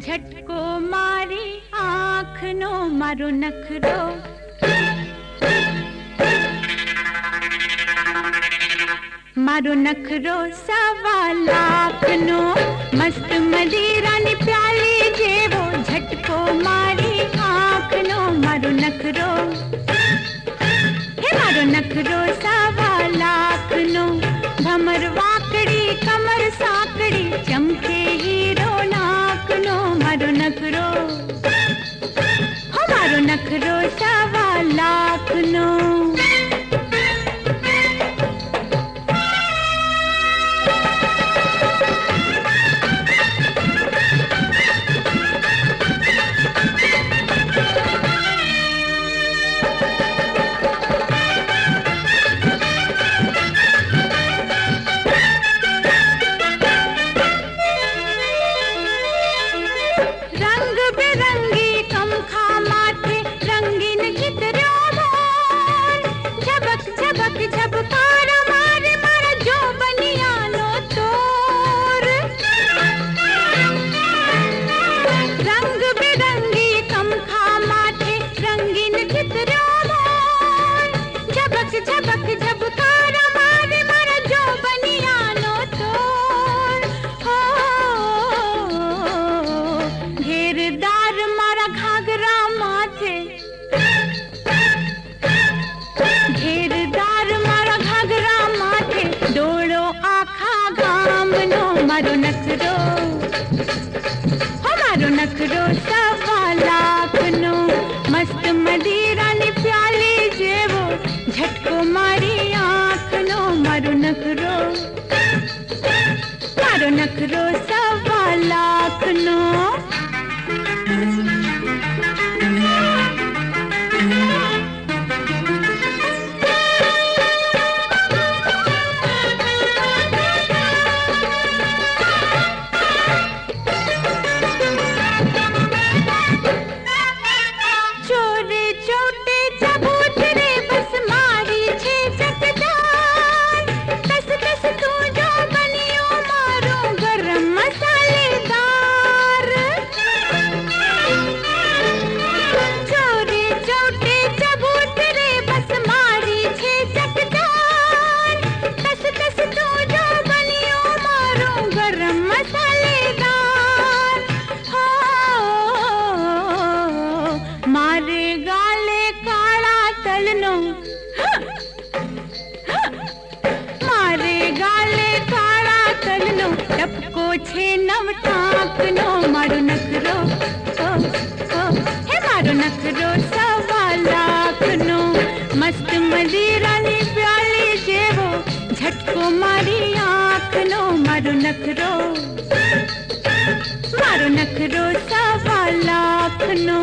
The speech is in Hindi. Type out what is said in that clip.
झटको मारी आँख नो मारो नखरो, मारो नखरो 1.25 लाख नो, मस्त मदिरा नी प्याली जेवो, झटको मारी आँख नो मारो नखरो, हे मारो नखरो 1.25 लाख नो, भमर वाकड़ी कमर साकड़ी, चमके हीरो नाक नो मारो नखरो, हो मारो नखरो 1.25 लाख नो। मारो नखरो, हो मारो नखरो 1.25 लाख नो, मस्त मदिरा नी प्याली जेवो, झटको मारी आँख नो मारो नखरो, मारो नखरो 1.25 लाख नो। मारे गाले काला तलनो, मारे गाले काला तलनो, टपको 6-9 टाकनो मारो नखरो, हे मारो नखरो 1.25 लाख नो, मस्त मदिरा नी प्याली जेवो, झटको मारी आँख नो मारो नखरो, मारो नखरो 1.25 लाख नो।